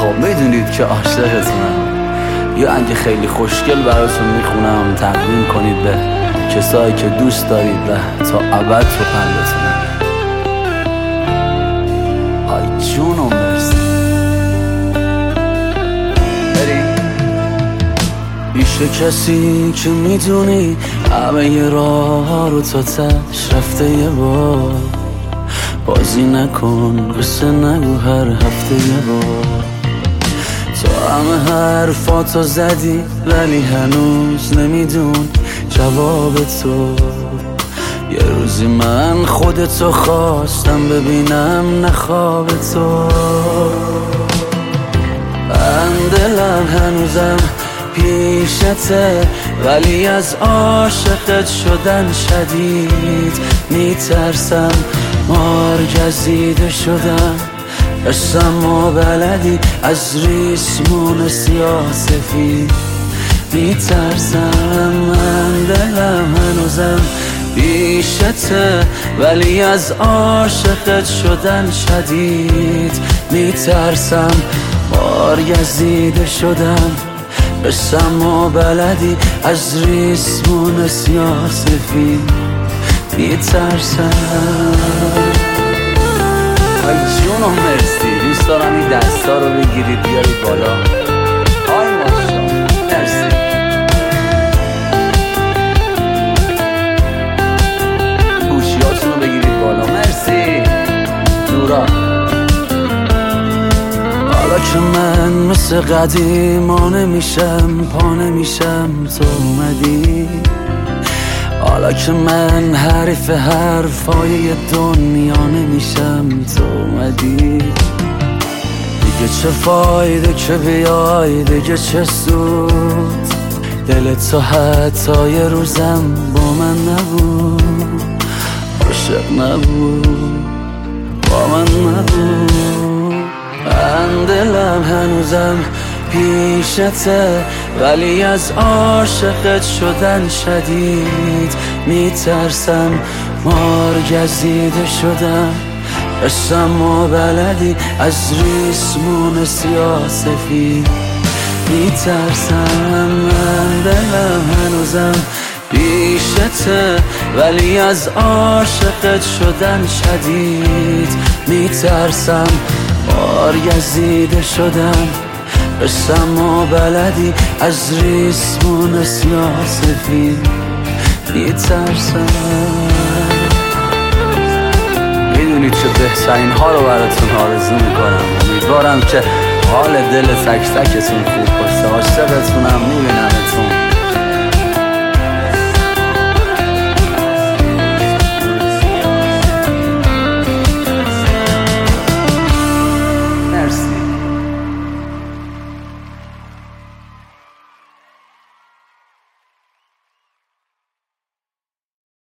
خب میدونید که عاشقتونم. یه آهنگ خیلی خوشگل براتون میخونم، تقدیم کنید به کسایی که دوست دارید و تا ابد تو قلبتونم. آی جون و مرسی. پیش کسی که میدونی همه ی راه رو تا تش رفته یه بار، بازی نکن قصه نگو هر هفته یه بار. تو همه حرفاتو زدی ولی هنوز نمیدون جواب تو. یه روزی من خودتو خواستم ببینم نه خواب تو. من دلم هنوزم پیشته ولی از عاشقت شدن شدید میترسم. مارگزیده شدم قسم و بلدی از ریسمون سیاسفید میترسم. من دلم هنوزم پیشته ولی از عاشقت شدن شدید میترسم. مارگزیده شدم قسم و بلدی از ریسمون سیاسفید میترسم. آی جون و مرسی. دوست دارم این دستا رو بگیرید بیارید بالا. آی ماشا مرسی. گوشیاتون رو بگیرید بالا. مرسی نورا. حالا که من مثل قدیما نمیشم پا نمیشم تو اومدی. حالا که من حریف حرفای دنیا نمیشم تو اومدی. دیگه چه فایده که بیای، دیگه چه سود. دل تو حتی یه روزم با من نبود، عاشق نبود، با من نبود. من دلم هنوزم پیشته ولی از عاشقت شدن شدید میترسم. مارگزیده شدم قسم و بلدی از ریسمون سیاسفید میترسم. من دلم هنوزم پیشته ولی از عاشقت شدن شدید میترسم. مارگزیده شدم قسم و بلدی از ریسمون سیاسفید میترسم. میدونید چه بهترین ها رو براتون آرزو میکنم. امیدوارم که حال دل تک تکتون خوب باشه. عاشقتونم. میبینمتون.